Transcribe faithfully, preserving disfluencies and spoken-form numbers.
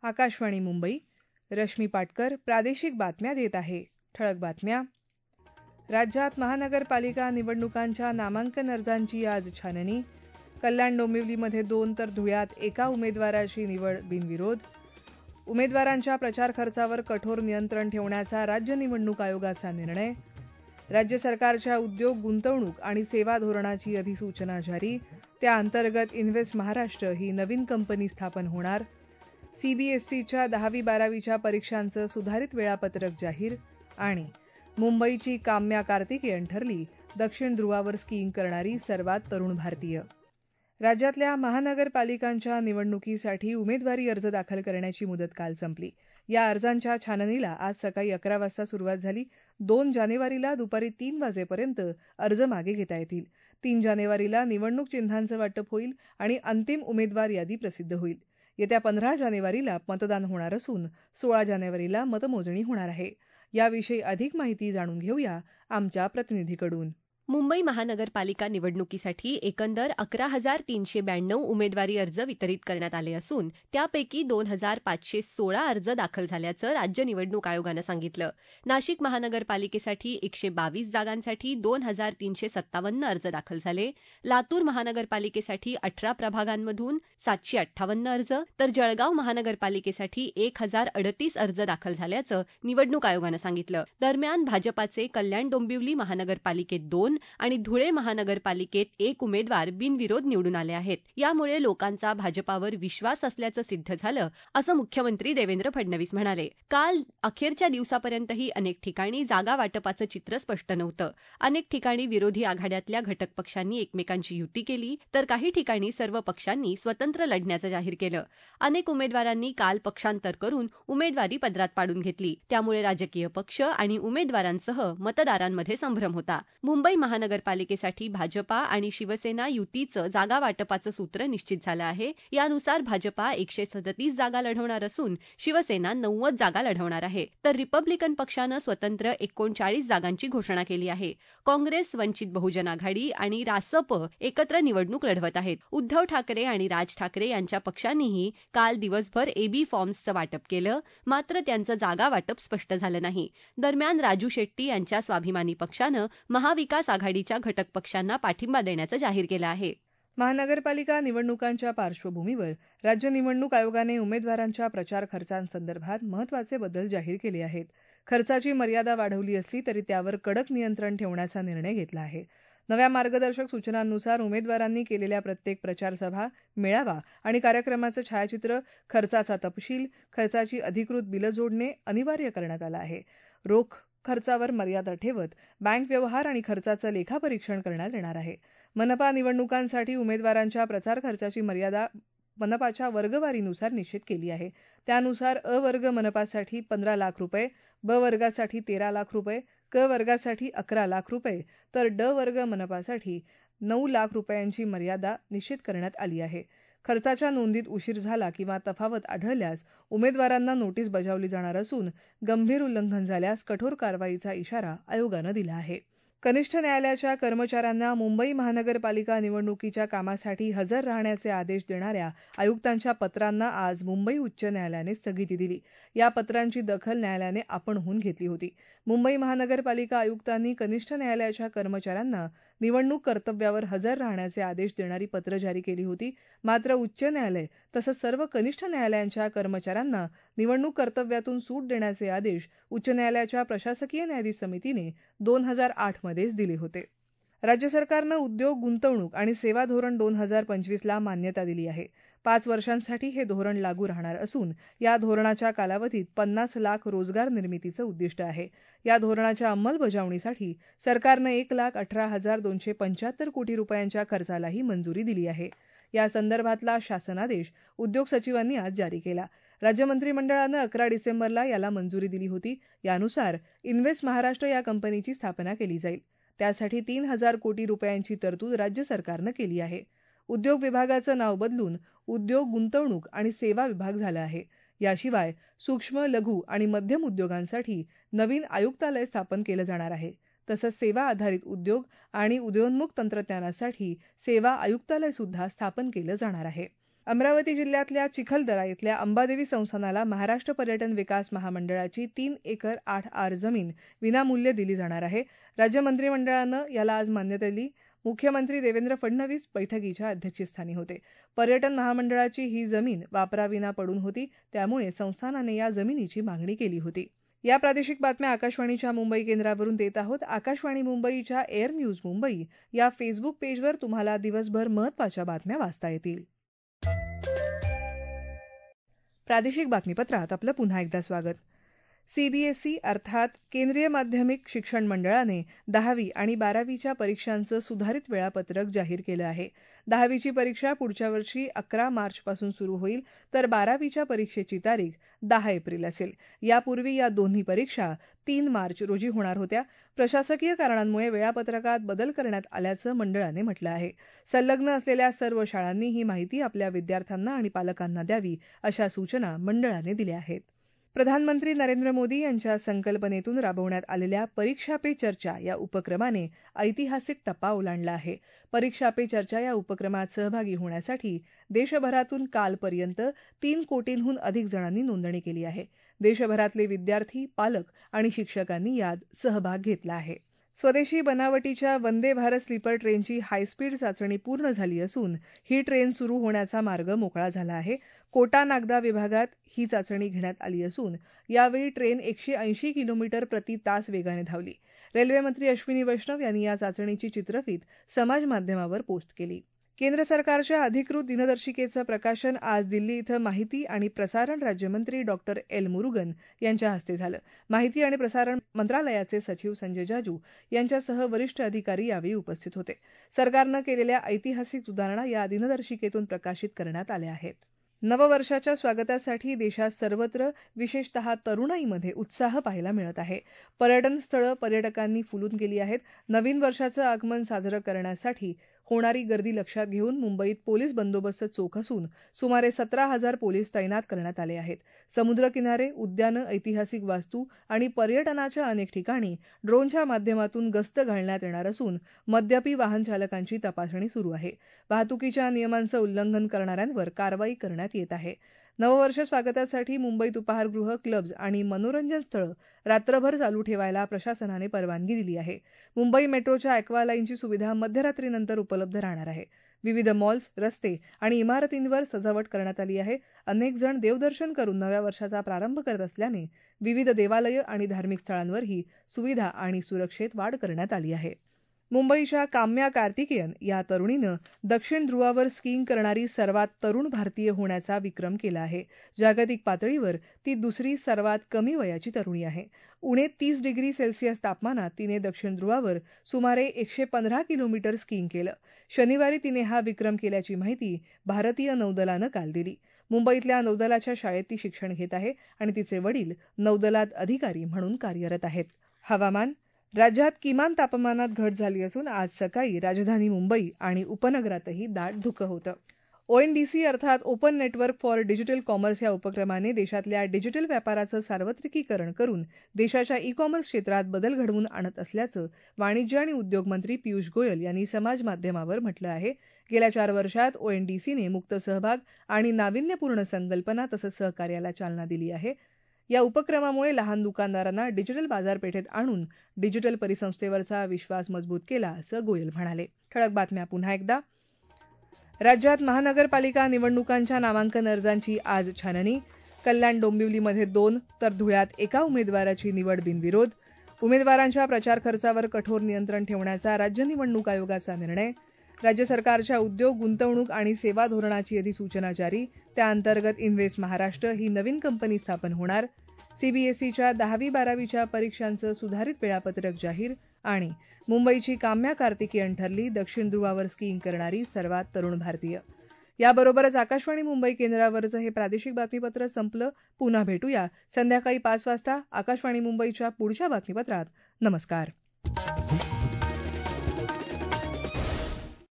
आकाशवाणी मुंबई. रश्मी पाटकर प्रादेशिक बातम्या देत आहे. ठळक बातम्या. राज्यात महानगरपालिका निवडणुकांच्या नामांकन अर्जांची आज छाननी. कल्याण डोंबिवलीमध्ये दोन तर धुळ्यात एका उमेदवाराची निवड बिनविरोध. उमेदवारांच्या प्रचार खर्चावर कठोर नियंत्रण ठेवण्याचा राज्य निवडणूक आयोगाचा निर्णय. राज्य सरकारच्या उद्योग, गुंतवणूक आणि सेवा धोरणाची अधिसूचना जारी. त्याअंतर्गत इन्व्हेस्ट महाराष्ट्र ही नवीन कंपनी स्थापन होणार. सीबीएसईच्या दहावी बारावीच्या परीक्षांचं सुधारित वेळापत्रक जाहीर. आणि मुंबईची काम्या कार्तिकेयन ठरली दक्षिण ध्रुवावर स्कीइंग करणारी सर्वात तरुण भारतीय. राज्यातल्या महानगरपालिकांच्या निवडणुकीसाठी उमेदवारी अर्ज दाखल करण्याची मुदत काल संपली. या अर्जांच्या छाननीला आज सकाळी अकरा वाजता सुरुवात झाली. दोन जानेवारीला दुपारी तीन वाजेपर्यंत अर्ज मागे घेता येतील. तीन जानेवारीला निवडणूक चिन्हांचं वाटप होईल आणि अंतिम उमेदवार यादी प्रसिद्ध होईल. येत्या पंधरा जानेवारीला मतदान होणार असून सोळा जानेवारीला मतमोजणी होणार आहे. याविषयी अधिक माहिती जाणून घेऊया आमच्या प्रतिनिधीकडून. मुंबई महानगरपालिका निवडणुकीसाठी एकंदर अकरा हजार तीनशे ब्याण्णव उमेदवारी अर्ज वितरित करण्यात आले असून त्यापैकी दोन हजार पाचशे सोळा अर्ज दाखल झाल्याचं राज्य निवडणूक आयोगानं सांगितलं. नाशिक महानगरपालिकेसाठी एकशे बावीस जागांसाठी दोन हजार तीनशे सत्तावन्न अर्ज दाखल झाले. लातूर महानगरपालिकेसाठी अठरा प्रभागांमधून सातशे अठ्ठावन्न अर्ज तर जळगाव महानगरपालिकेसाठी एक हजार अडतीस अर्ज दाखल झाल्याचं निवडणूक आयोगानं सांगितलं. दरम्यान भाजपाचे कल्याण डोंबिवली महानगरपालिकेत दोन आणि धुळे महानगरपालिकेत एक उमेदवार बिनविरोध निवडून आले आहेत. यामुळे लोकांचा भाजपावर विश्वास असल्याचं सिद्ध झालं असं मुख्यमंत्री देवेंद्र फडणवीस म्हणाले. काल अखेरच्या दिवसापर्यंतही अनेक ठिकाणी जागा वाटपाचं चित्र स्पष्ट नव्हतं. अनेक ठिकाणी विरोधी आघाड्यातल्या घटक पक्षांनी एकमेकांची युती केली तर काही ठिकाणी सर्व पक्षांनी स्वतंत्र लढण्याचं जाहीर केलं. अनेक उमेदवारांनी काल पक्षांतर करून उमेदवारी पदरात पाडून घेतली. त्यामुळे राजकीय पक्ष आणि उमेदवारांसह मतदारांमध्ये संभ्रम होता. मुंबई महानगरपालिकेसाठी भाजपा आणि शिवसेना युतीचं जागा वाटपाचं सूत्र निश्चित झालं आहे. यानुसार भाजपा एकशे सदतीस जागा लढवणार असून शिवसेना नव्वद जागा लढवणार आहे. तर रिपब्लिकन पक्षानं स्वतंत्र एकोणचाळीस जागांची घोषणा केली आहे. काँग्रेस, वंचित बहुजन आघाडी आणि रासप एकत्र निवडणूक लढवत आहेत. उद्धव ठाकरे आणि राज ठाकरे यांच्या पक्षांनीही काल दिवसभर एबी फॉर्म्सचं वाटप केलं. मात्र त्यांचं जागा वाटप स्पष्ट झालं नाही. दरम्यान राजू शेट्टी यांच्या स्वाभिमानी पक्षानं महाविकास आघाडीच्या घटक पक्षांना पाठिंबा देण्याचं जाहीर केलं आहे. महानगरपालिका निवडणुकांच्या पार्श्वभूमीवर राज्य निवडणूक आयोगाने उमेदवारांच्या प्रचार खर्चांसंदर्भात महत्त्वाचे बदल जाहीर केले आहेत. खर्चाची मर्यादा वाढवली असली तरी त्यावर कडक नियंत्रण ठेवण्याचा निर्णय घेतला आहे. नव्या मार्गदर्शक सूचनांनुसार उमेदवारांनी केलेल्या प्रत्येक प्रचारसभा, मेळावा आणि कार्यक्रमाचं छायाचित्र, खर्चाचा तपशील, खर्चाची अधिकृत बिलं जोडणे अनिवार्य करण्यात आलं आहे. रोख खर्चावर मर्यादा ठेवत बँक व्यवहार आणि खर्चाचं लेखापरीक्षण करण्यात येणार आहे. मनपा निवडणुकांसाठी उमेदवारांच्या प्रचार खर्चाची मर्यादा मनपाच्या वर्गवारीनुसार निश्चित केली आहे. त्यानुसार अ वर्ग मनपासाठी पंधरा लाख रुपये, ब वर्गासाठी तेरा लाख रुपये, क वर्गासाठी अकरा लाख रुपये तर ड वर्ग मनपासाठी नऊ लाख रुपयांची मर्यादा निश्चित करण्यात आली आहे. खर्चाच्या नोंदीत उशीर झाला किंवा तफावत आढळल्यास उमेदवारांना नोटीस बजावली जाणार असून गंभीर उल्लंघन झाल्यास कठोर कारवाईचा इशारा आयोगानं दिला आहे. कनिष्ठ न्यायालयाच्या कर्मचाऱ्यांना मुंबई महानगरपालिका निवडणुकीच्या कामासाठी हजर राहण्याचे आदेश देणाऱ्या आयुक्तांच्या पत्रांना आज मुंबई उच्च न्यायालयाने स्थगिती दिली. या पत्रांची दखल न्यायालयाने आपणहून घेतली होती. मुंबई महानगरपालिका आयुक्तांनी कनिष्ठ न्यायालयाच्या कर्मचाऱ्यांना निवडणूक कर्तव्यावर हजर राहण्याचे आदेश देणारी पत्र जारी केली होती. मात्र उच्च न्यायालय तसंच सर्व कनिष्ठ न्यायालयांच्या कर्मचाऱ्यांना निवडणूक कर्तव्यातून सूट देण्याचे आदेश उच्च न्यायालयाच्या प्रशासकीय न्यायाधीश समितीने दोन हजार आठ मध्येच दिले होते. राज्य सरकारनं उद्योग, गुंतवणूक आणि सेवा धोरण दोन हजार पंचवीसला मान्यता दिली आहे. पाच वर्षांसाठी हे धोरण लागू राहणार असून या धोरणाच्या कालावधीत पन्नास लाख रोजगार निर्मितीचं उद्दिष्ट आहे. या धोरणाच्या अंमलबजावणीसाठी सरकारनं एक लाख अठरा हजार दोनशे पंच्याहत्तर कोटी रुपयांच्या खर्चालाही मंजुरी दिली आहे. या संदर्भातला शासनादेश उद्योग सचिवांनी आज जारी केला. राज्य मंत्रिमंडळानं अकरा डिसेंबरला याला मंजुरी दिली होती. यानुसार इन्व्हेस्ट महाराष्ट्र या कंपनीची स्थापना केली जाईल. त्यासाठी तीन हजार कोटी रुपयांची तरतूद राज्य सरकारनं केली आहे. उद्योग विभागाचं नाव बदलून उद्योग, गुंतवणूक आणि सेवा विभाग झालं आहे. याशिवाय सूक्ष्म, लघु आणि मध्यम उद्योगांसाठी नवीन आयुक्तालय स्थापन केलं जाणार आहे. तसंच सेवा आधारित उद्योग आणि उदयोन्मुख तंत्रज्ञानासाठी सेवा आयुक्तालय सुद्धा स्थापन केलं जाणार आहे. अमरावती जिल्ह्यातल्या चिखलदरा इथल्या अंबादेवी संस्थानाला महाराष्ट्र पर्यटन विकास महामंडळाची तीन एकर आठ आर जमीन विनामूल्य दिली जाणार आहे. राज्य मंत्रिमंडळानं याला आज मान्यता दिली. मुख्यमंत्री देवेंद्र फडणवीस बैठकीच्या अध्यक्षस्थानी होते. पर्यटन महामंडळाची ही जमीन वापराविना पडून होती, त्यामुळे संस्थानाने या जमिनीची मागणी केली होती. या प्रादेशिक बातम्या आकाशवाणीच्या मुंबई केंद्रावरून देत आहोत. आकाशवाणी मुंबईच्या एअर न्यूज मुंबई या फेसबुक पेजवर तुम्हाला दिवसभर महत्त्वाच्या बातम्या वाचता येतील. प्रादेशिक बातमीपत्रात आपलं पुन्हा एकदा स्वागत. सीबीएसई अर्थात केंद्रीय माध्यमिक शिक्षण मंडळाने दहावी आणि बारावीच्या परीक्षांचं सुधारित वेळापत्रक जाहीर केलं आहे. दहावीची परीक्षा पुढच्या वर्षी अकरा मार्चपासून सुरू होईल, तर बारावीच्या परीक्षेची तारीख दहा एप्रिल असेल. यापूर्वी या दोन्ही परीक्षा तीन मार्च रोजी होणार होत्या. प्रशासकीय कारणांमुळे वेळापत्रकात बदल करण्यात आल्याचं मंडळाने म्हटलं आहे. संलग्न असलेल्या सर्व शाळांनी ही माहिती आपल्या विद्यार्थ्यांना आणि पालकांना द्यावी, अशा सूचना मंडळाने दिल्या आहेत. प्रधानमंत्री नरेंद्र मोदी यांच्या संकल्पनेतून राबवण्यात आलेल्या परीक्षा पे चर्चा या उपक्रमाने ऐतिहासिक टप्पा ओलांडला आहे. परीक्षा पे चर्चा या उपक्रमात सहभागी होण्यासाठी देशभरातून कालपर्यंत तीन कोटींहून अधिक जणांनी नोंदणी केली आहे. देशभरातले विद्यार्थी, पालक आणि शिक्षकांनी यात सहभाग घेतला आहे. स्वदेशी बनावटीच्या वंदे भारत स्लीपर ट्रेनची हायस्पीड चाचणी पूर्ण झाली असून ही ट्रेन सुरू होण्याचा मार्ग मोकळा झाला आहे. कोटा नागदा विभागात ही चाचणी घेण्यात आली असून यावेळी ट्रेन एकशे ऐंशी किलोमीटर प्रति तास वेगाने धावली. रेल्वेमंत्री अश्विनी वैष्णव यांनी या चाचणीची चित्रफीत समाज माध्यमावर पोस्ट केली. केंद्र सरकारच्या अधिकृत दिनदर्शिकेचं प्रकाशन आज दिल्ली इथं माहिती आणि प्रसारण राज्यमंत्री डॉक्टर एल मुरुगन यांच्या हस्ते झालं. माहिती आणि प्रसारण मंत्रालयाचे सचिव संजय जाजू यांच्यासह वरिष्ठ अधिकारी यावेळी उपस्थित होते. सरकारनं केलेल्या ऐतिहासिक सुधारणा या दिनदर्शिकेतून प्रकाशित करण्यात आल्या आहेत. नववर्षाच्या स्वागतासाठी देशात सर्वत्र, विशेषतः तरुणाईमध्ये उत्साह पाहायला मिळत आहे. पर्यटन स्थळं पर्यटकांनी फुलून गेली आहेत. नवीन वर्षाचं आगमन साजरं करण्यासाठी होणारी गर्दी लक्षात घेऊन मुंबईत पोलीस बंदोबस्त चोख असून सुमारे सतरा हजार पोलीस तैनात करण्यात आले आहेत. समुद्रकिनारे, उद्यानं, ऐतिहासिक वास्तू आणि पर्यटनाच्या अनेक ठिकाणी ड्रोनच्या माध्यमातून गस्त घालण्यात येणार असून मद्यपी वाहन चालकांची तपासणी सुरू आहे. वाहतुकीच्या नियमांचं उल्लंघन करणाऱ्यांवर कारवाई करण्यात येत आहे. नववर्ष स्वागतासाठी मुंबईत उपाहारगृह, क्लब्ज आणि मनोरंजन स्थळं रात्रभर चालू ठेवायला प्रशासनाने परवानगी दिली आहे. मुंबई मेट्रोच्या अॅक्वालाईनची सुविधा मध्यरात्रीनंतर उपलब्ध राहणार आहे. विविध मॉल्स, रस्ते आणि इमारतींवर सजावट करण्यात आली आहे. अनेक जण देवदर्शन करून नव्या वर्षाचा प्रारंभ करत असल्याने विविध देवालयं आणि धार्मिक स्थळांवरही सुविधा आणि सुरक्षेत वाढ करण्यात आली आहे. मुंबईच्या काम्या कार्तिकेयन या तरुणीनं दक्षिण ध्रुवावर स्कीइंग करणारी सर्वात तरुण भारतीय होण्याचा विक्रम केला आहे. जागतिक पातळीवर ती दुसरी सर्वात कमी वयाची तरुणी आहे. उणे तीस डिग्री सेल्सिअस तापमानात तिने दक्षिण ध्रुवावर सुमारे एकशे पंधरा किलोमीटर स्कीइंग केलं. शनिवारी तिने हा विक्रम केल्याची माहिती भारतीय नौदलानं काल दिली. मुंबईतल्या नौदलाच्या शाळेत ती शिक्षण घेत आहे आणि तिचे वडील नौदलात अधिकारी म्हणून कार्यरत आहेत. हवामान. राज्यात किमान तापमानात घट झाली असून आज सकाळी राजधानी मुंबई आणि उपनगरातही दाट धुकं होतं. ओएनडीसी अर्थात open network for digital commerce या उपक्रमाने देशातल्या डिजिटल व्यापाराचं सार्वत्रिकीकरण करून देशाच्या ई कॉमर्स क्षेत्रात बदल घडवून आणत असल्याचं वाणिज्य आणि उद्योग मंत्री पियुष गोयल यांनी समाज माध्यमावर म्हटलं आहे. गेल्या चार वर्षात ओएनडीसीने मुक्त सहभाग आणि नाविन्यपूर्ण संकल्पना तसंच सहकार्याला चालना दिली आहे. या उपक्रमामुळे लहान दुकानदारांना डिजिटल बाजारपेठेत आणून डिजिटल परिसंस्थेवरचा विश्वास मजबूत केला, असं गोयल म्हणाले. ठळक बातम्या पुन्हा एकदा. राज्यात महानगरपालिका निवडणुकांच्या नामांकन अर्जांची आज छाननी. कल्याण डोंबिवलीमध्ये दोन तर धुळ्यात एका उमेदवाराची निवड बिनविरोध. उमेदवारांच्या प्रचार खर्चावर कठोर नियंत्रण ठेवण्याचा राज्य निवडणूक आयोगाचा निर्णय. राज्य सरकारच्या उद्योग, गुंतवणूक आणि सेवा धोरणाची अधिसूचना जारी. त्याअंतर्गत इन्व्हेस्ट महाराष्ट्र ही नवीन कंपनी स्थापन होणार. सीबीएसईच्या दहावी बारावीच्या परीक्षांचं सुधारित वेळापत्रक जाहीर. आणि मुंबईची काम्या कार्तिकेयन ठरली दक्षिण ध्रुवावर स्कीइंग करणारी सर्वात तरुण भारतीय. याबरोबरच आकाशवाणी मुंबई केंद्रावरचं हे प्रादेशिक बातमीपत्र संपलं. पुन्हा भेटूया संध्याकाळी पाच वाजता आकाशवाणी मुंबईच्या पुढच्या बातमीपत्रात. नमस्कार.